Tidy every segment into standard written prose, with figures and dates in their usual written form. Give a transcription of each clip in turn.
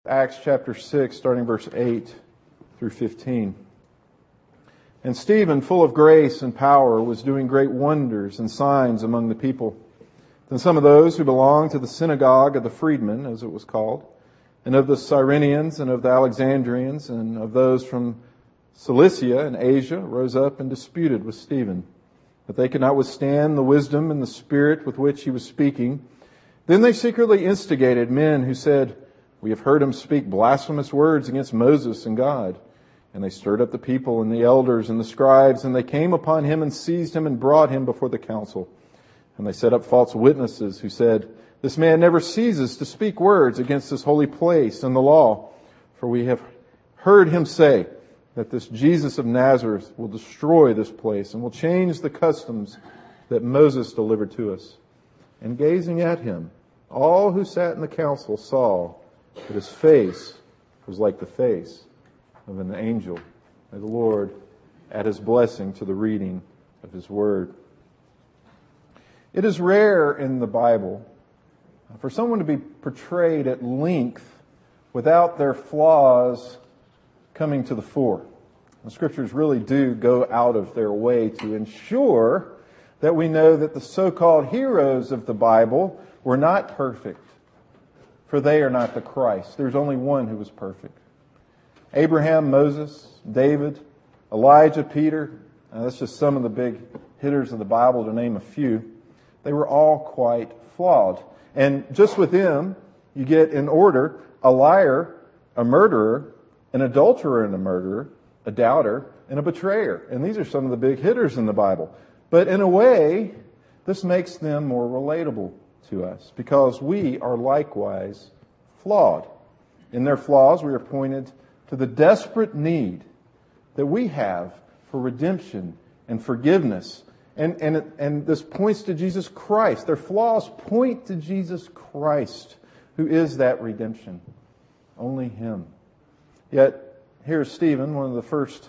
Acts chapter 6, starting verse 8 through 15. And Stephen, full of grace and power, was doing great wonders and signs among the people. Then some of those who belonged to the synagogue of the freedmen, as it was called, and of the Cyrenians and of the Alexandrians and of those from Cilicia and Asia rose up and disputed with Stephen, that they could not withstand the wisdom and the spirit with which he was speaking. Then they secretly instigated men who said, "We have heard him speak blasphemous words against Moses and God." And they stirred up the people and the elders and the scribes, and they came upon him and seized him and brought him before the council. And they set up false witnesses who said, "This man never ceases to speak words against this holy place and the law. For we have heard him say that this Jesus of Nazareth will destroy this place and will change the customs that Moses delivered to us." And gazing at him, all who sat in the council saw that his face was like the face of an angel. May the Lord add his blessing to the reading of his word. It is rare in the Bible for someone to be portrayed at length without their flaws coming to the fore. The scriptures really do go out of their way to ensure that we know that the so-called heroes of the Bible were not perfect, for they are not the Christ. There's only one who was perfect. Abraham, Moses, David, Elijah, Peter, that's just some of the big hitters of the Bible to name a few. They were all quite flawed. And just with them, you get in order a liar, a murderer, an adulterer and a murderer, a doubter, and a betrayer. And these are some of the big hitters in the Bible. But in a way, this makes them more relatable to us because we are likewise flawed. In their flaws, we are pointed to the desperate need that we have for redemption and forgiveness. And this points to Jesus Christ. Their flaws point to Jesus Christ, who is that redemption. Only Him. Yet, here's Stephen, one of the first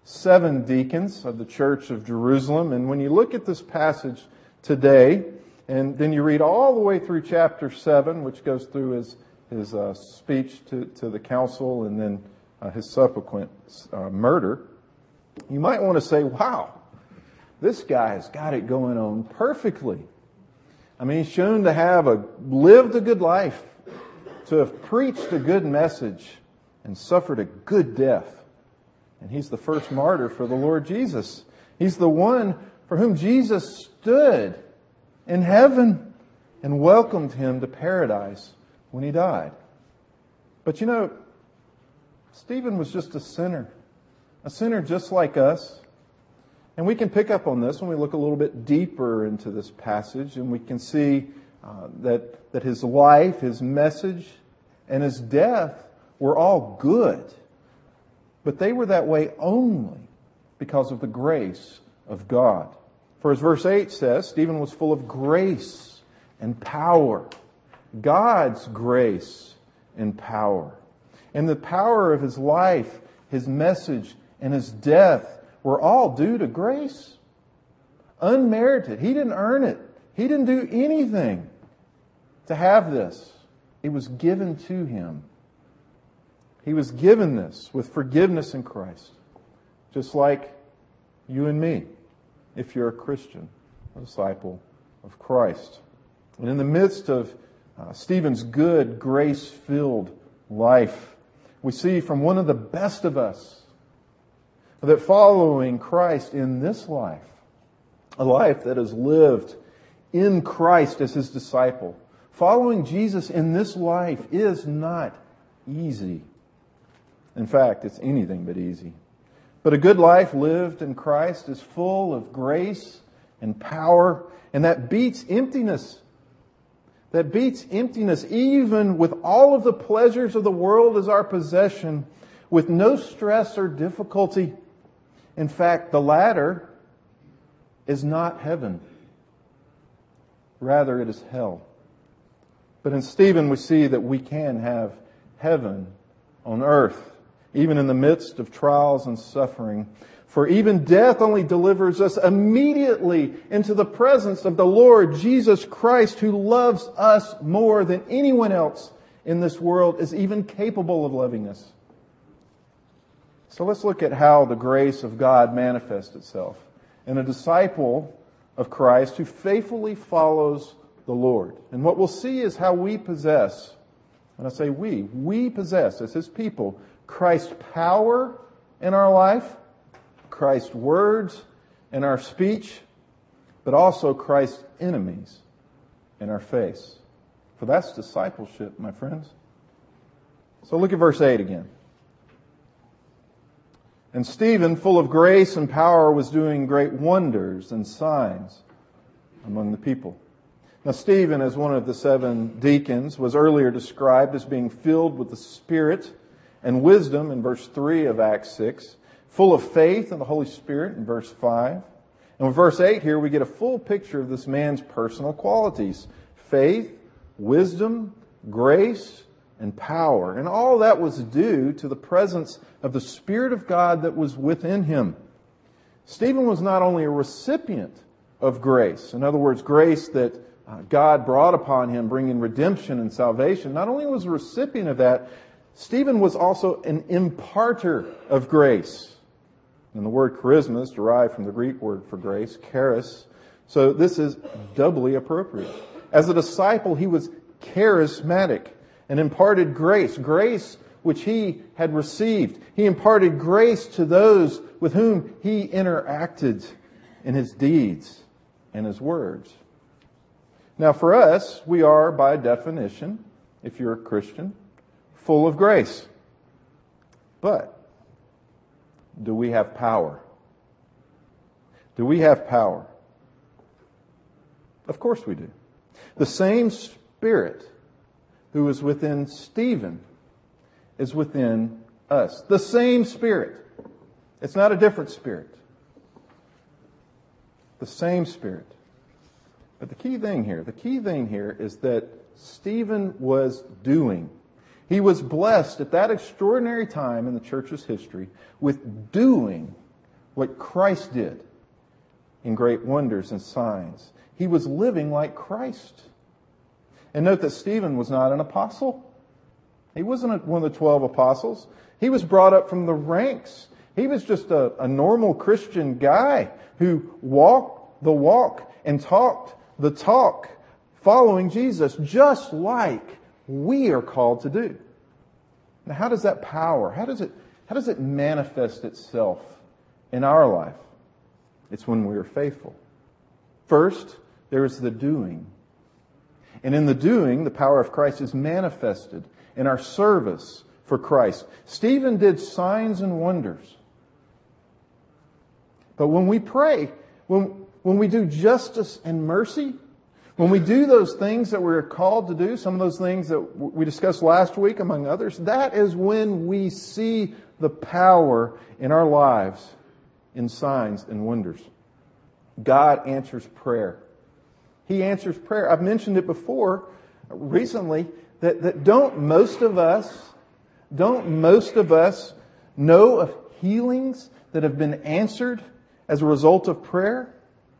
7 deacons of the Church of Jerusalem. And when you look at this passage today, and then you read all the way through chapter 7, which goes through his speech to the council and then his subsequent murder, you might want to say, wow, this guy's got it going on perfectly. I mean, he's shown to have lived a good life, to have preached a good message, and suffered a good death. And he's the first martyr for the Lord Jesus. He's the one for whom Jesus stood in heaven and welcomed him to paradise when he died. But you know, Stephen was just a sinner just like us. And we can pick up on this when we look a little bit deeper into this passage, and we can see that his life, his message, and his death were all good. But they were that way only because of the grace of God. For as verse 8 says, Stephen was full of grace and power. God's grace and power. And the power of his life, his message, and his death were all due to grace. Unmerited. He didn't earn it. He didn't do anything to have this. It was given to him. He was given this with forgiveness in Christ. Just like you and me, if you're a Christian, a disciple of Christ. And in the midst of Stephen's good, grace-filled life, we see from one of the best of us that following Christ in this life, a life that is lived in Christ as his disciple, following Jesus in this life is not easy. In fact, it's anything but easy. But a good life lived in Christ is full of grace and power, and that beats emptiness. That beats emptiness, even with all of the pleasures of the world as our possession, with no stress or difficulty. In fact, the latter is not heaven. Rather, it is hell. But in Stephen, we see that we can have heaven on earth, even in the midst of trials and suffering. For even death only delivers us immediately into the presence of the Lord Jesus Christ, who loves us more than anyone else in this world is even capable of loving us. So let's look at how the grace of God manifests itself in a disciple of Christ who faithfully follows the Lord. And what we'll see is how we possess, and I say we possess as His people, Christ's power in our life, Christ's words in our speech, but also Christ's enemies in our face. For that's discipleship, my friends. So look at verse 8 again. And Stephen, full of grace and power, was doing great wonders and signs among the people. Now Stephen, as one of the 7 deacons, was earlier described as being filled with the Spirit and wisdom in verse 3 of Acts 6, full of faith in the Holy Spirit in verse 5. And with verse 8 here, we get a full picture of this man's personal qualities: faith, wisdom, grace, and power. And all that was due to the presence of the Spirit of God that was within him. Stephen was not only a recipient of grace, in other words, grace that God brought upon him, bringing redemption and salvation. Not only was a recipient of that, Stephen was also an imparter of grace. And the word charisma is derived from the Greek word for grace, charis. So this is doubly appropriate. As a disciple, he was charismatic and imparted grace which he had received. He imparted grace to those with whom he interacted in his deeds and his words. Now for us, we are by definition, if you're a Christian, full of grace. But do we have power? Do we have power? Of course we do. The same Spirit who is within Stephen is within us. The same Spirit. It's not a different Spirit. The same Spirit. But the key thing here is that Stephen was doing. He was blessed at that extraordinary time in the church's history with doing what Christ did in great wonders and signs. He was living like Christ. And note that Stephen was not an apostle. He wasn't one of the 12 apostles. He was brought up from the ranks. He was just a normal Christian guy who walked the walk and talked the talk, following Jesus, just like we are called to do. Now, how does that power, how does it manifest itself in our life? It's when we are faithful. First, there is the doing. And in the doing, the power of Christ is manifested in our service for Christ. Stephen did signs and wonders. But when we pray, when we do justice and mercy, when we do those things that we're called to do, some of those things that we discussed last week, among others, that is when we see the power in our lives in signs and wonders. God answers prayer. He answers prayer. I've mentioned it before recently that don't most of us know of healings that have been answered as a result of prayer?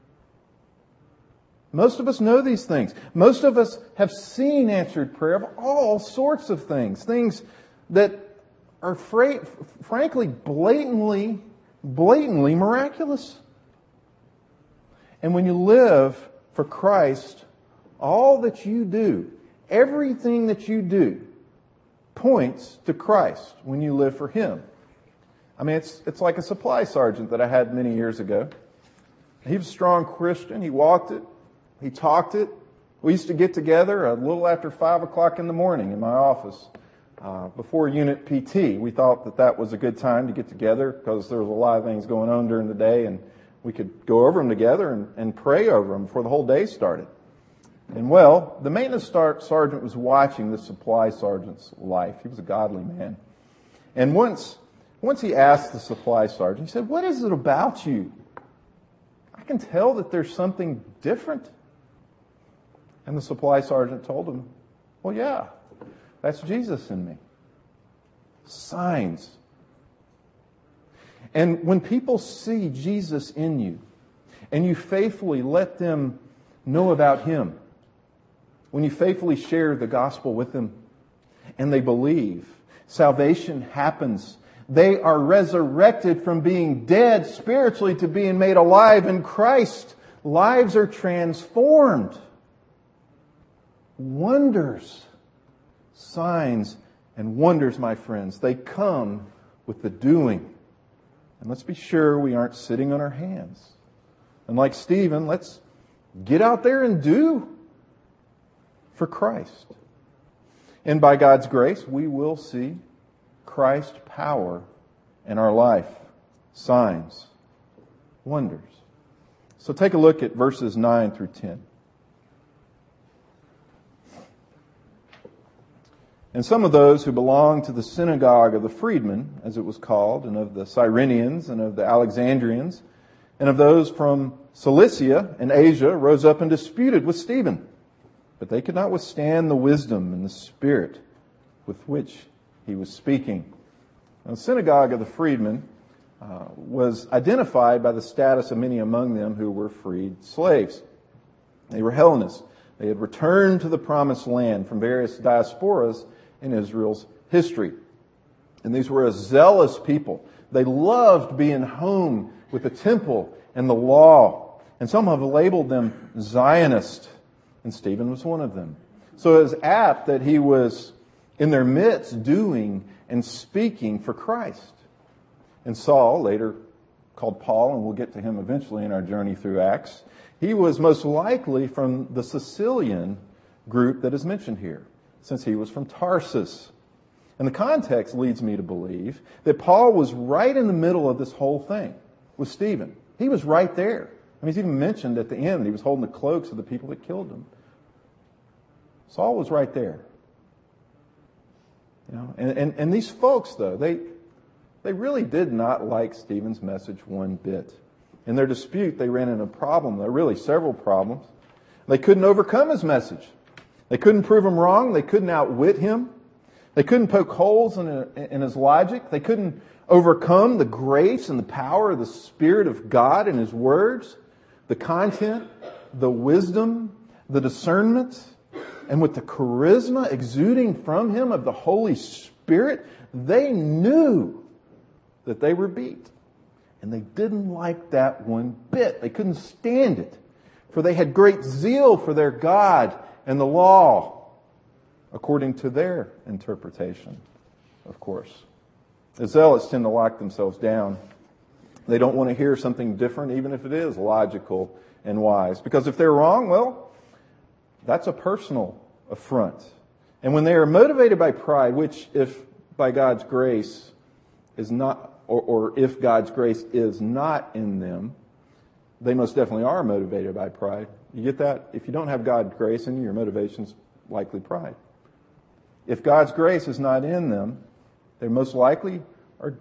Most of us know these things. Most of us have seen answered prayer of all sorts of things. Things that are frankly blatantly miraculous. And when you live for Christ, all that you do, everything that you do, points to Christ when you live for Him. I mean, it's like a supply sergeant that I had many years ago. He was a strong Christian. He walked it. He talked it. We used to get together a little after 5 o'clock in the morning in my office before unit PT. We thought that was a good time to get together because there was a lot of things going on during the day, and we could go over them together and pray over them before the whole day started. And well, the maintenance sergeant was watching the supply sergeant's life. He was a godly man. And once he asked the supply sergeant, he said, "What is it about you? I can tell that there's something different." And the supply sergeant told him, "Well, yeah, that's Jesus in me." Signs. And when people see Jesus in you, and you faithfully let them know about Him, when you faithfully share the gospel with them, and they believe. Salvation happens. They are resurrected from being dead spiritually to being made alive in Christ. Lives are transformed. Wonders, signs, and wonders, my friends, they come with the doing. And let's be sure we aren't sitting on our hands. And like Stephen, let's get out there and do for Christ. And by God's grace, we will see Christ's power in our life. Signs, wonders. So take a look at verses 9 through 10. And some of those who belonged to the synagogue of the freedmen, as it was called, and of the Cyrenians, and of the Alexandrians, and of those from Cilicia and Asia, rose up and disputed with Stephen. But they could not withstand the wisdom and the spirit with which he was speaking. Now, the synagogue of the freedmen was identified by the status of many among them who were freed slaves. They were Hellenists. They had returned to the promised land from various diasporas in Israel's history. And these were a zealous people. They loved being home with the temple and the law. And some have labeled them Zionist. And Stephen was one of them. So it was apt that he was in their midst doing and speaking for Christ. And Saul, later called Paul, and we'll get to him eventually in our journey through Acts, he was most likely from the Sicilian group that is mentioned here, since he was from Tarsus. And the context leads me to believe that Paul was right in the middle of this whole thing with Stephen. He was right there. I mean, he's even mentioned at the end that he was holding the cloaks of the people that killed him. Saul was right there. You know, and these folks, though, they really did not like Stephen's message one bit. In their dispute, they ran into a problem. There were really several problems. They couldn't overcome his message. They couldn't prove him wrong. They couldn't outwit him. They couldn't poke holes in his logic. They couldn't overcome the grace and the power of the Spirit of God in His words, the content, the wisdom, the discernment, and with the charisma exuding from Him of the Holy Spirit. They knew that they were beat. And they didn't like that one bit. They couldn't stand it. For they had great zeal for their God and the law, according to their interpretation, of course. The zealots tend to lock themselves down. They don't want to hear something different, even if it is logical and wise. Because if they're wrong, well, that's a personal affront. And when they are motivated by pride, which if by God's grace is not, or if God's grace is not in them, they most definitely are motivated by pride. You get that? If you don't have God's grace in you, your motivation's likely pride. If God's grace is not in them, they most likely are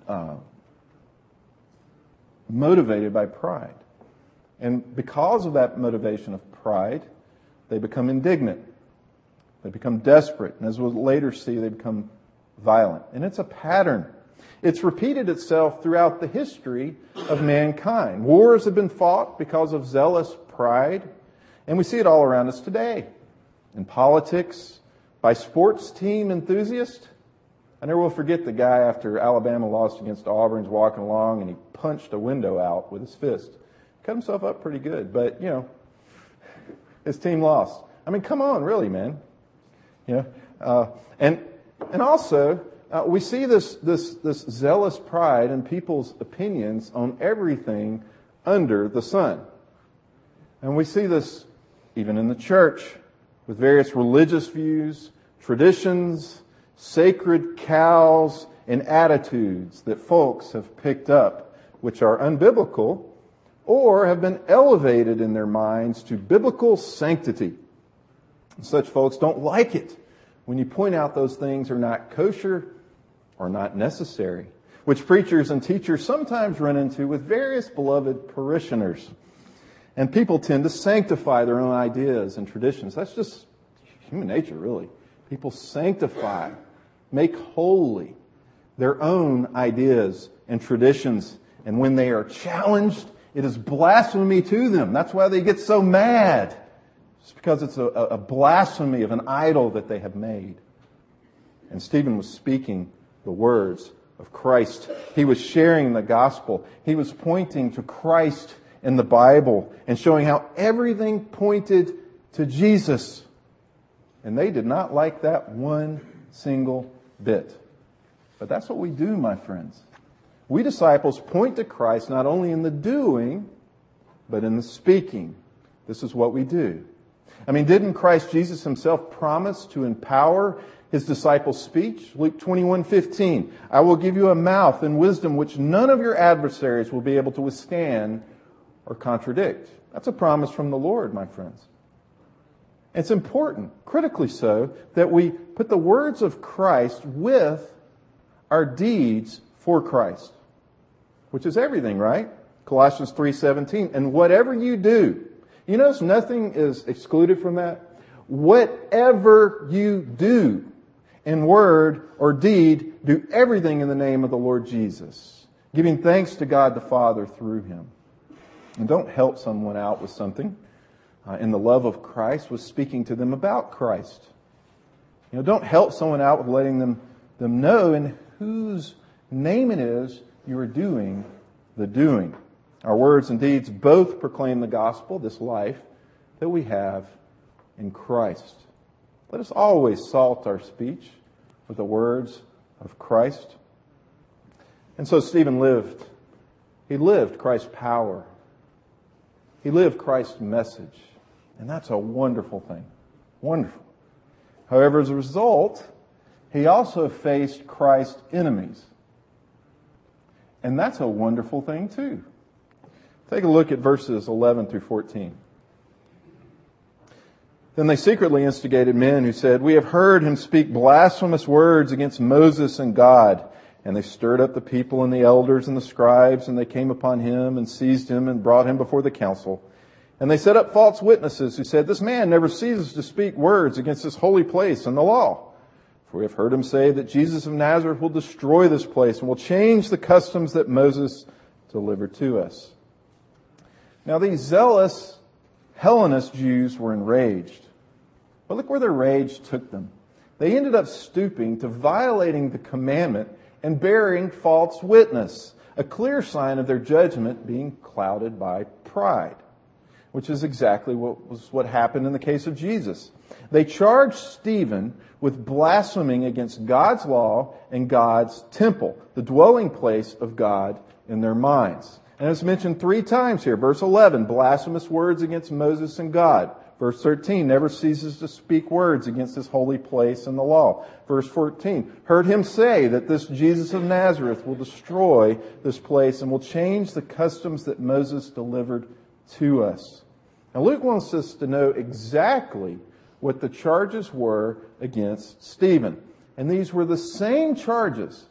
motivated by pride. And because of that motivation of pride, they become indignant. They become desperate. And as we'll later see, they become violent. And it's a pattern. It's repeated itself throughout the history of mankind. Wars have been fought because of zealous pride, and we see it all around us today. In politics, by sports team enthusiasts. I never will forget the guy after Alabama lost against Auburn's walking along and he punched a window out with his fist. Cut himself up pretty good, but, you know, his team lost. I mean, come on, really, man. You know, and also, we see this zealous pride in people's opinions on everything under the sun. And we see this even in the church with various religious views, traditions, sacred cows, and attitudes that folks have picked up, which are unbiblical or have been elevated in their minds to biblical sanctity. Such folks don't like it when you point out those things are not kosher or not necessary, which preachers and teachers sometimes run into with various beloved parishioners. And people tend to sanctify their own ideas and traditions. That's just human nature, really. People sanctify, make holy their own ideas and traditions. And when they are challenged, it is blasphemy to them. That's why they get so mad. It's because it's a blasphemy of an idol that they have made. And Stephen was speaking the words of Christ. He was sharing the gospel. He was pointing to Christ in the Bible and showing how everything pointed to Jesus. And they did not like that one single bit. But that's what we do, my friends. We disciples point to Christ not only in the doing, but in the speaking. This is what we do. I mean, didn't Christ Jesus himself promise to empower his disciples' speech? Luke 21:15. I will give you a mouth and wisdom which none of your adversaries will be able to withstand or contradict. That's a promise from the Lord, my friends. It's important, critically so, that we put the words of Christ with our deeds for Christ, which is everything, right? Colossians 3:17. And whatever you do, you notice nothing is excluded from that. Whatever you do in word or deed, do everything in the name of the Lord Jesus, giving thanks to God the Father through him. And don't help someone out with something in the love of Christ, with speaking to them about Christ. Don't help someone out with letting them know in whose name it is you are doing the doing. Our words and deeds both proclaim the gospel, this life that we have in Christ. Let us always salt our speech with the words of Christ. And so Stephen lived. He lived Christ's power. He lived Christ's message. And that's a wonderful thing. Wonderful. However, as a result, he also faced Christ's enemies. And that's a wonderful thing too. Take a look at verses 11 through 14. Then they secretly instigated men who said, we have heard him speak blasphemous words against Moses and God. And they stirred up the people and the elders and the scribes, and they came upon him and seized him and brought him before the council. And they set up false witnesses who said, this man never ceases to speak words against this holy place and the law. For we have heard him say that Jesus of Nazareth will destroy this place and will change the customs that Moses delivered to us. Now these zealous Hellenist Jews were enraged. But look where their rage took them. They ended up stooping to violating the commandment and bearing false witness, a clear sign of their judgment being clouded by pride, which is exactly what happened in the case of Jesus. They charged Stephen with blaspheming against God's law and God's temple, the dwelling place of God in their minds. And it's mentioned 3 times here. Verse 11, blasphemous words against Moses and God. Verse 13, never ceases to speak words against this holy place and the law. Verse 14, heard him say that this Jesus of Nazareth will destroy this place and will change the customs that Moses delivered to us. Now Luke wants us to know exactly what the charges were against Stephen. And these were the same charges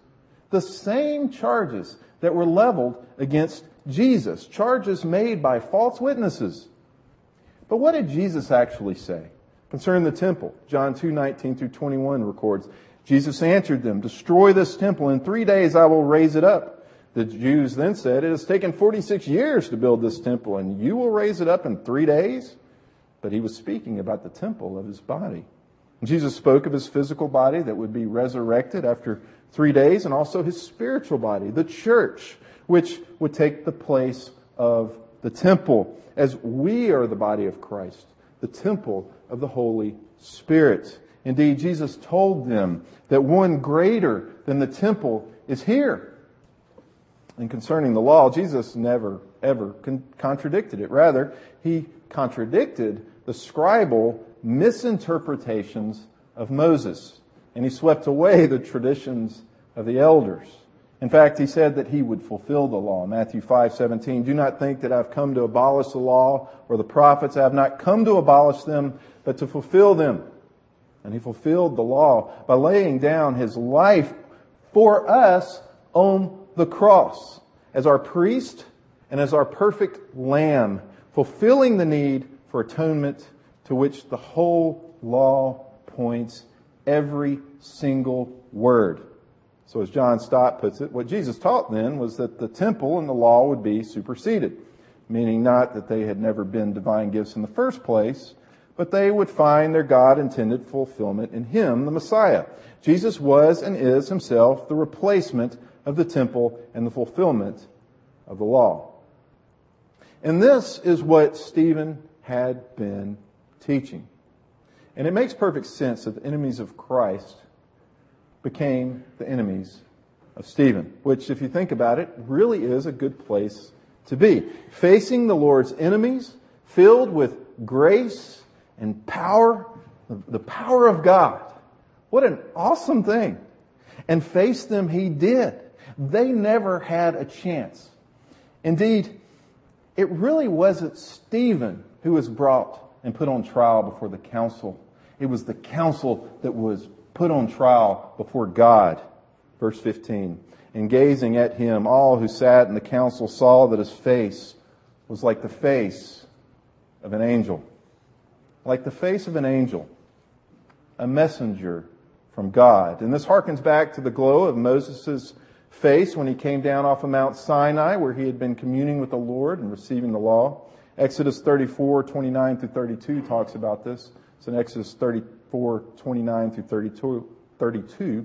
that were leveled against Jesus, charges made by false witnesses. But what did Jesus actually say concerning the temple? John 2:19 through 21 records, Jesus answered them, destroy this temple, in 3 days I will raise it up. The Jews then said, it has taken 46 years to build this temple, and you will raise it up in 3 days? But he was speaking about the temple of his body. And Jesus spoke of his physical body that would be resurrected after 3 days, and also his spiritual body, the church, which would take the place of the temple, as we are the body of Christ, the temple of the Holy Spirit. Indeed, Jesus told them that one greater than the temple is here. And concerning the law, Jesus never, ever contradicted it. Rather, he contradicted the scribal misinterpretations of Moses. And he swept away the traditions of the elders. In fact, he said that he would fulfill the law. Matthew 5:17, do not think that I've come to abolish the law or the prophets. I have not come to abolish them, but to fulfill them. And he fulfilled the law by laying down his life for us on the cross as our priest and as our perfect lamb, fulfilling the need for atonement to which the whole law points, every single word. So as John Stott puts it, what Jesus taught then was that the temple and the law would be superseded, meaning not that they had never been divine gifts in the first place, but they would find their God-intended fulfillment in Him, the Messiah. Jesus was and is Himself the replacement of the temple and the fulfillment of the law. And this is what Stephen had been teaching. And it makes perfect sense that the enemies of Christ became the enemies of Stephen, which, if you think about it, really is a good place to be. Facing the Lord's enemies, filled with grace and power, the power of God. What an awesome thing. And face them he did. They never had a chance. Indeed, it really wasn't Stephen who was brought and put on trial before the council. It was the council that was put on trial before God. Verse 15. And gazing at him, all who sat in the council saw that his face was like the face of an angel. Like the face of an angel. A messenger from God. And this harkens back to the glow of Moses' face when he came down off of Mount Sinai, where he had been communing with the Lord and receiving the law. Exodus 34, 29 through 32 talks about this. It's in Exodus 34, 29 through 32.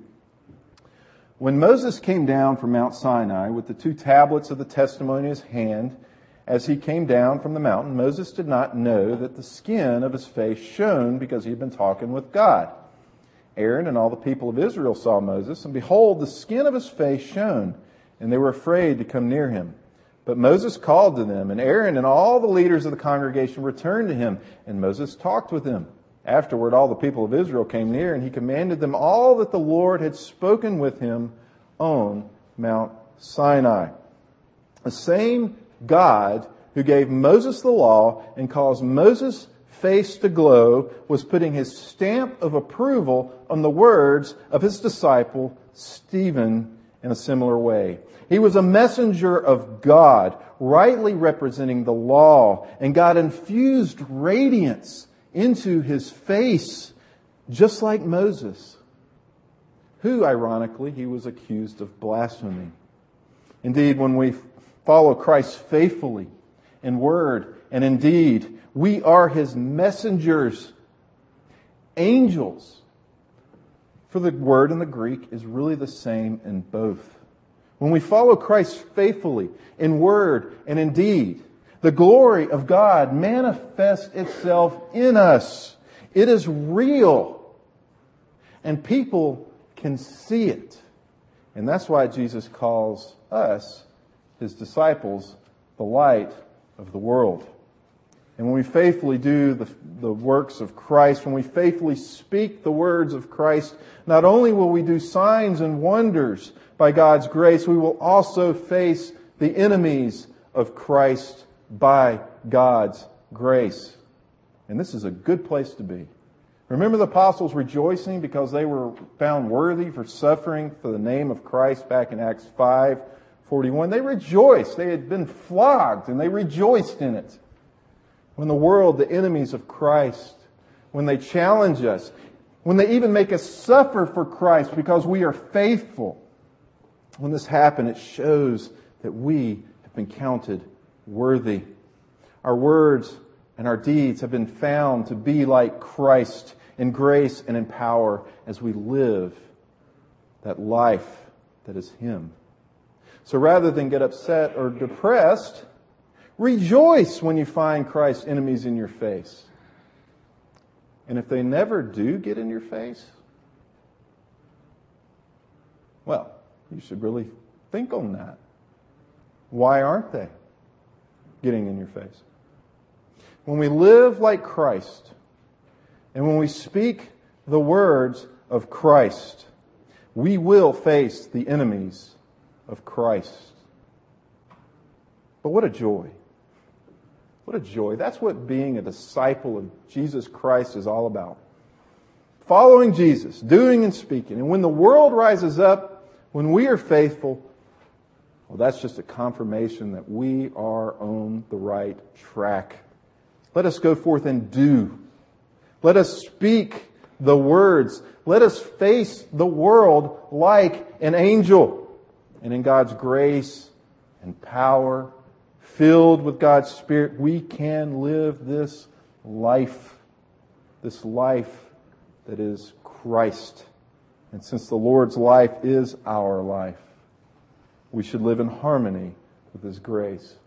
When Moses came down from Mount Sinai with the 2 tablets of the testimony in his hand, as he came down from the mountain, Moses did not know that the skin of his face shone because he had been talking with God. Aaron and all the people of Israel saw Moses, and behold, the skin of his face shone, and they were afraid to come near him. But Moses called to them, and Aaron and all the leaders of the congregation returned to him, and Moses talked with them. Afterward, all the people of Israel came near, and he commanded them all that the Lord had spoken with him on Mount Sinai. The same God who gave Moses the law and caused Moses' face to glow was putting his stamp of approval on the words of his disciple Stephen in a similar way. He was a messenger of God, rightly representing the law, and God infused radiance into his face, just like Moses, who, ironically, he was accused of blasphemy. Indeed, when we follow Christ faithfully in word and in deed, we are his messengers, angels. For the word in the Greek is really the same in both. When we follow Christ faithfully in word and in deed, the glory of God manifests itself in us. It is real. And people can see it. And that's why Jesus calls us, his disciples, the light of the world. And when we faithfully do the works of Christ, when we faithfully speak the words of Christ, not only will we do signs and wonders by God's grace, we will also face the enemies of Christ by God's grace. And this is a good place to be. Remember the apostles rejoicing because they were found worthy for suffering for the name of Christ back in Acts 5:41. They rejoiced. They had been flogged and they rejoiced in it. When the world, the enemies of Christ, when they challenge us, when they even make us suffer for Christ because we are faithful, when this happens, it shows that we have been counted worthy. Our words and our deeds have been found to be like Christ in grace and in power as we live that life that is Him. So rather than get upset or depressed, rejoice when you find Christ's enemies in your face. And if they never do get in your face, well, you should really think on that. Why aren't they getting in your face? When we live like Christ, and when we speak the words of Christ, we will face the enemies of Christ. But what a joy. What a joy. That's what being a disciple of Jesus Christ is all about. Following Jesus, doing and speaking. And when the world rises up, when we are faithful, well, that's just a confirmation that we are on the right track. Let us go forth and do. Let us speak the words. Let us face the world like an angel. And in God's grace and power, filled with God's Spirit, we can live this life this life that is Christ. And since the Lord's life is our life, we should live in harmony with His grace.